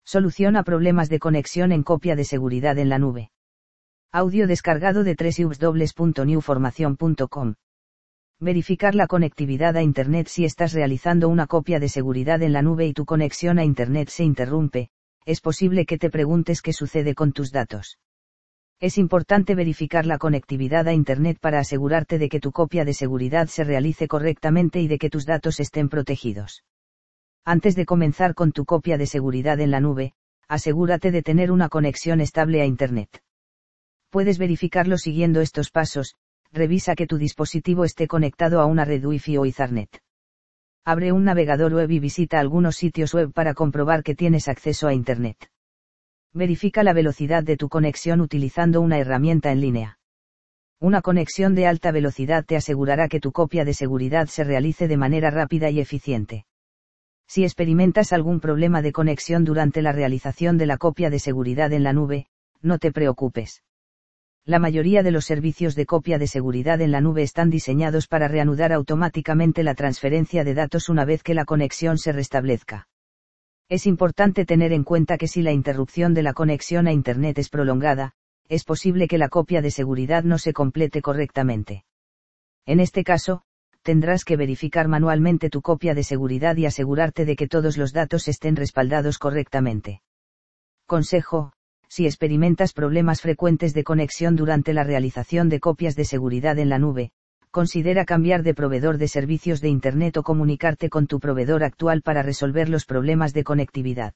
Solución a problemas de conexión en copia de seguridad en la nube. Audio descargado de www.newformacion.com. Verificar la conectividad a Internet. Si estás realizando una copia de seguridad en la nube y tu conexión a Internet se interrumpe, es posible que te preguntes qué sucede con tus datos. Es importante verificar la conectividad a Internet para asegurarte de que tu copia de seguridad se realice correctamente y de que tus datos estén protegidos. Antes de comenzar con tu copia de seguridad en la nube, asegúrate de tener una conexión estable a Internet. Puedes verificarlo siguiendo estos pasos. Revisa que tu dispositivo esté conectado a una red Wi-Fi o Ethernet. Abre un navegador web y visita algunos sitios web para comprobar que tienes acceso a Internet. Verifica la velocidad de tu conexión utilizando una herramienta en línea. Una conexión de alta velocidad te asegurará que tu copia de seguridad se realice de manera rápida y eficiente. Si experimentas algún problema de conexión durante la realización de la copia de seguridad en la nube, no te preocupes. La mayoría de los servicios de copia de seguridad en la nube están diseñados para reanudar automáticamente la transferencia de datos una vez que la conexión se restablezca. Es importante tener en cuenta que si la interrupción de la conexión a Internet es prolongada, es posible que la copia de seguridad no se complete correctamente. En este caso, tendrás que verificar manualmente tu copia de seguridad y asegurarte de que todos los datos estén respaldados correctamente. Consejo: si experimentas problemas frecuentes de conexión durante la realización de copias de seguridad en la nube, considera cambiar de proveedor de servicios de Internet o comunicarte con tu proveedor actual para resolver los problemas de conectividad.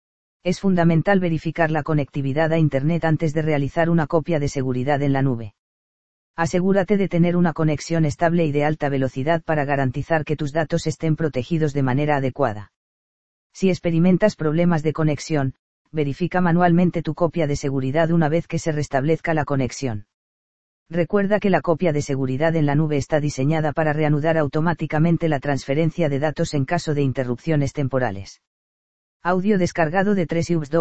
Es fundamental verificar la conectividad a Internet antes de realizar una copia de seguridad en la nube. Asegúrate de tener una conexión estable y de alta velocidad para garantizar que tus datos estén protegidos de manera adecuada. Si experimentas problemas de conexión, verifica manualmente tu copia de seguridad una vez que se restablezca la conexión. Recuerda que la copia de seguridad en la nube está diseñada para reanudar automáticamente la transferencia de datos en caso de interrupciones temporales. Audio descargado de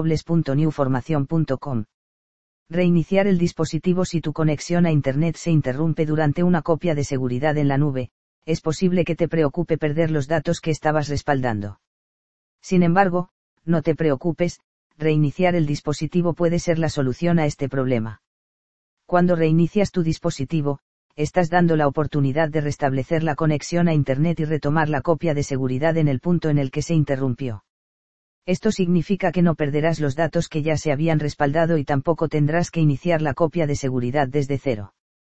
www.newformacion.com. Reiniciar el dispositivo. Si tu conexión a Internet se interrumpe durante una copia de seguridad en la nube, es posible que te preocupe perder los datos que estabas respaldando. Sin embargo, no te preocupes, reiniciar el dispositivo puede ser la solución a este problema. Cuando reinicias tu dispositivo, estás dando la oportunidad de restablecer la conexión a Internet y retomar la copia de seguridad en el punto en el que se interrumpió. Esto significa que no perderás los datos que ya se habían respaldado y tampoco tendrás que iniciar la copia de seguridad desde cero.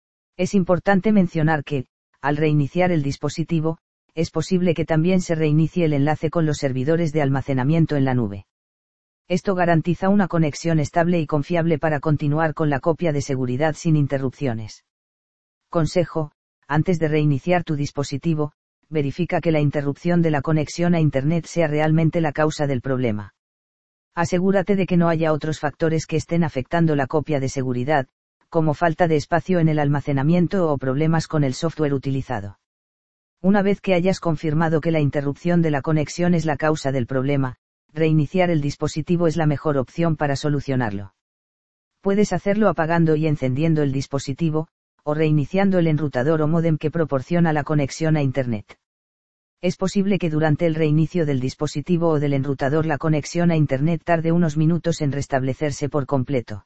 Es importante mencionar que, al reiniciar el dispositivo, es posible que también se reinicie el enlace con los servidores de almacenamiento en la nube. Esto garantiza una conexión estable y confiable para continuar con la copia de seguridad sin interrupciones. Consejo: antes de reiniciar tu dispositivo, verifica que la interrupción de la conexión a Internet sea realmente la causa del problema. Asegúrate de que no haya otros factores que estén afectando la copia de seguridad, como falta de espacio en el almacenamiento o problemas con el software utilizado. Una vez que hayas confirmado que la interrupción de la conexión es la causa del problema, reiniciar el dispositivo es la mejor opción para solucionarlo. Puedes hacerlo apagando y encendiendo el dispositivo, o reiniciando el enrutador o módem que proporciona la conexión a Internet. Es posible que durante el reinicio del dispositivo o del enrutador la conexión a Internet tarde unos minutos en restablecerse por completo.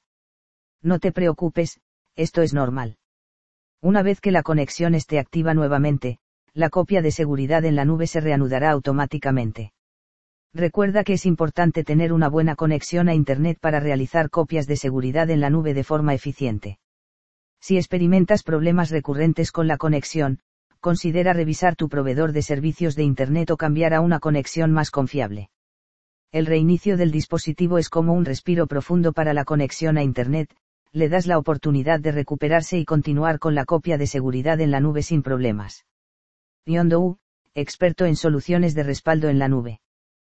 No te preocupes, esto es normal. Una vez que la conexión esté activa nuevamente, la copia de seguridad en la nube se reanudará automáticamente. Recuerda que es importante tener una buena conexión a Internet para realizar copias de seguridad en la nube de forma eficiente. Si experimentas problemas recurrentes con la conexión, considera revisar tu proveedor de servicios de Internet o cambiar a una conexión más confiable. El reinicio del dispositivo es como un respiro profundo para la conexión a Internet, le das la oportunidad de recuperarse y continuar con la copia de seguridad en la nube sin problemas. Yondou, experto en soluciones de respaldo en la nube.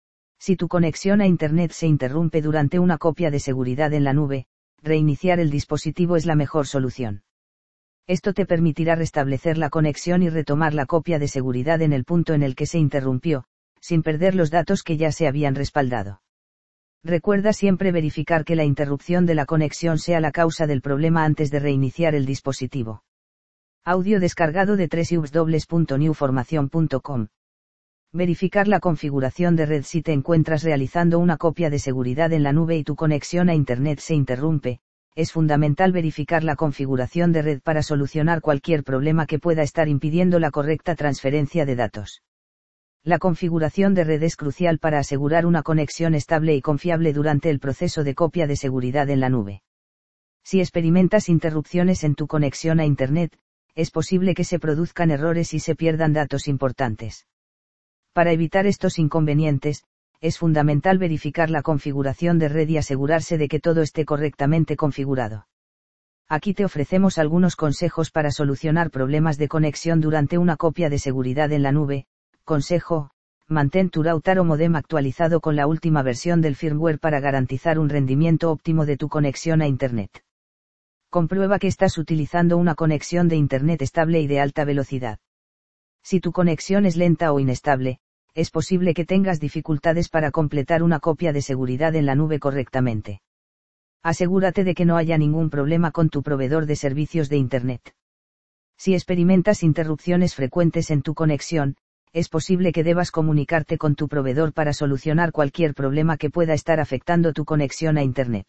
Si tu conexión a Internet se interrumpe durante una copia de seguridad en la nube, reiniciar el dispositivo es la mejor solución. Esto te permitirá restablecer la conexión y retomar la copia de seguridad en el punto en el que se interrumpió, sin perder los datos que ya se habían respaldado. Recuerda siempre verificar que la interrupción de la conexión sea la causa del problema antes de reiniciar el dispositivo. Audio descargado de www.newformacion.com. Verificar la configuración de red. Si te encuentras realizando una copia de seguridad en la nube y tu conexión a Internet se interrumpe, es fundamental verificar la configuración de red para solucionar cualquier problema que pueda estar impidiendo la correcta transferencia de datos. La configuración de red es crucial para asegurar una conexión estable y confiable durante el proceso de copia de seguridad en la nube. Si experimentas interrupciones en tu conexión a Internet, es posible que se produzcan errores y se pierdan datos importantes. Para evitar estos inconvenientes, es fundamental verificar la configuración de red y asegurarse de que todo esté correctamente configurado. Aquí te ofrecemos algunos consejos para solucionar problemas de conexión durante una copia de seguridad en la nube. Consejo: mantén tu router o modem actualizado con la última versión del firmware para garantizar un rendimiento óptimo de tu conexión a Internet. Comprueba que estás utilizando una conexión de Internet estable y de alta velocidad. Si tu conexión es lenta o inestable, es posible que tengas dificultades para completar una copia de seguridad en la nube correctamente. Asegúrate de que no haya ningún problema con tu proveedor de servicios de Internet. Si experimentas interrupciones frecuentes en tu conexión, es posible que debas comunicarte con tu proveedor para solucionar cualquier problema que pueda estar afectando tu conexión a Internet.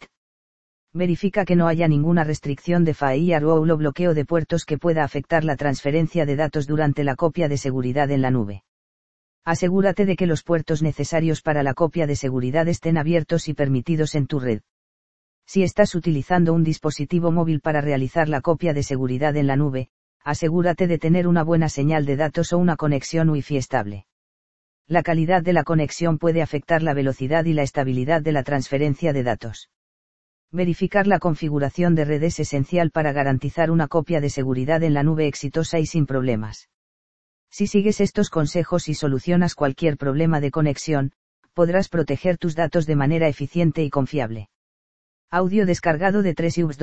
Verifica que no haya ninguna restricción de firewall o bloqueo de puertos que pueda afectar la transferencia de datos durante la copia de seguridad en la nube. Asegúrate de que los puertos necesarios para la copia de seguridad estén abiertos y permitidos en tu red. Si estás utilizando un dispositivo móvil para realizar la copia de seguridad en la nube, asegúrate de tener una buena señal de datos o una conexión Wi-Fi estable. La calidad de la conexión puede afectar la velocidad y la estabilidad de la transferencia de datos. Verificar la configuración de red es esencial para garantizar una copia de seguridad en la nube exitosa y sin problemas. Si sigues estos consejos y solucionas cualquier problema de conexión, podrás proteger tus datos de manera eficiente y confiable. Audio descargado de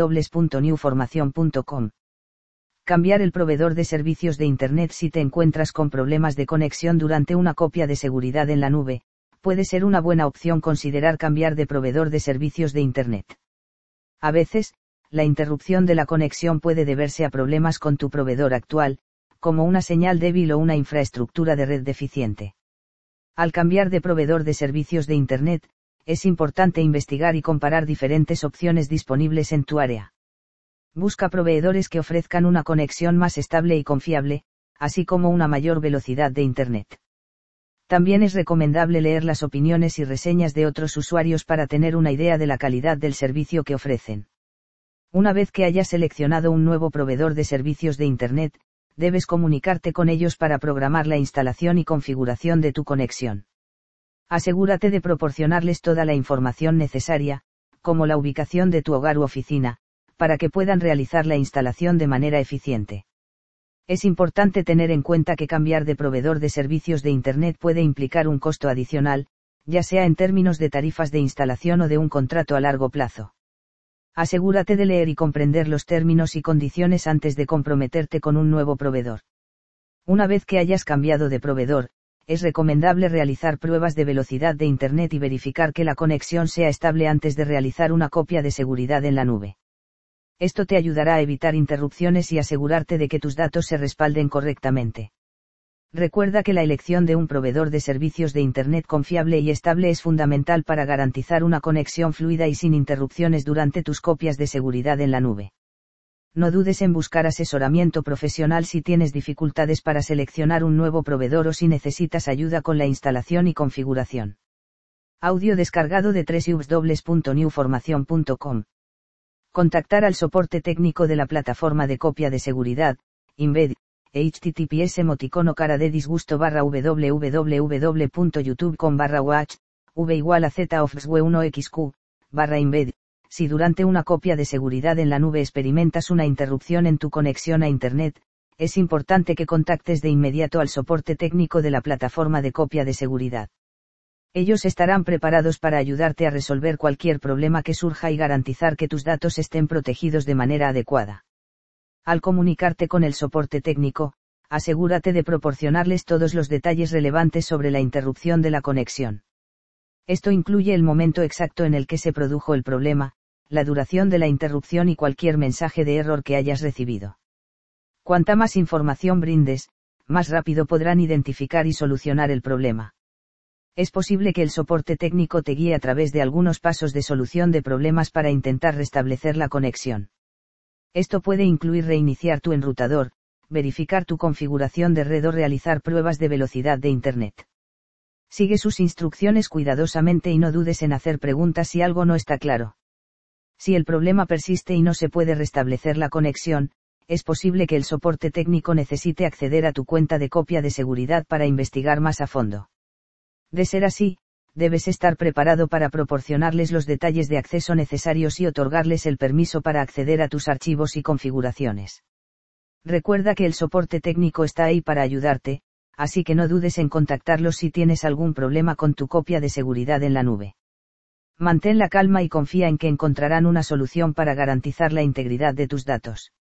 www.newformacion.com. Cambiar el proveedor de servicios de Internet. Si te encuentras con problemas de conexión durante una copia de seguridad en la nube, puede ser una buena opción considerar cambiar de proveedor de servicios de Internet. A veces, la interrupción de la conexión puede deberse a problemas con tu proveedor actual, como una señal débil o una infraestructura de red deficiente. Al cambiar de proveedor de servicios de Internet, es importante investigar y comparar diferentes opciones disponibles en tu área. Busca proveedores que ofrezcan una conexión más estable y confiable, así como una mayor velocidad de Internet. También es recomendable leer las opiniones y reseñas de otros usuarios para tener una idea de la calidad del servicio que ofrecen. Una vez que hayas seleccionado un nuevo proveedor de servicios de Internet, debes comunicarte con ellos para programar la instalación y configuración de tu conexión. Asegúrate de proporcionarles toda la información necesaria, como la ubicación de tu hogar u oficina, para que puedan realizar la instalación de manera eficiente. Es importante tener en cuenta que cambiar de proveedor de servicios de Internet puede implicar un costo adicional, ya sea en términos de tarifas de instalación o de un contrato a largo plazo. Asegúrate de leer y comprender los términos y condiciones antes de comprometerte con un nuevo proveedor. Una vez que hayas cambiado de proveedor, es recomendable realizar pruebas de velocidad de Internet y verificar que la conexión sea estable antes de realizar una copia de seguridad en la nube. Esto te ayudará a evitar interrupciones y asegurarte de que tus datos se respalden correctamente. Recuerda que la elección de un proveedor de servicios de Internet confiable y estable es fundamental para garantizar una conexión fluida y sin interrupciones durante tus copias de seguridad en la nube. No dudes en buscar asesoramiento profesional si tienes dificultades para seleccionar un nuevo proveedor o si necesitas ayuda con la instalación y configuración. Audio descargado de www.newformacion.com. Contactar al soporte técnico de la plataforma de copia de seguridad, Embed, https://www.youtube.com/watch, v=z-ofswe1xq/embed. Si durante una copia de seguridad en la nube experimentas una interrupción en tu conexión a Internet, es importante que contactes de inmediato al soporte técnico de la plataforma de copia de seguridad. Ellos estarán preparados para ayudarte a resolver cualquier problema que surja y garantizar que tus datos estén protegidos de manera adecuada. Al comunicarte con el soporte técnico, asegúrate de proporcionarles todos los detalles relevantes sobre la interrupción de la conexión. Esto incluye el momento exacto en el que se produjo el problema, la duración de la interrupción y cualquier mensaje de error que hayas recibido. Cuanta más información brindes, más rápido podrán identificar y solucionar el problema. Es posible que el soporte técnico te guíe a través de algunos pasos de solución de problemas para intentar restablecer la conexión. Esto puede incluir reiniciar tu enrutador, verificar tu configuración de red o realizar pruebas de velocidad de Internet. Sigue sus instrucciones cuidadosamente y no dudes en hacer preguntas si algo no está claro. Si el problema persiste y no se puede restablecer la conexión, es posible que el soporte técnico necesite acceder a tu cuenta de copia de seguridad para investigar más a fondo. De ser así, debes estar preparado para proporcionarles los detalles de acceso necesarios y otorgarles el permiso para acceder a tus archivos y configuraciones. Recuerda que el soporte técnico está ahí para ayudarte, así que no dudes en contactarlos si tienes algún problema con tu copia de seguridad en la nube. Mantén la calma y confía en que encontrarán una solución para garantizar la integridad de tus datos.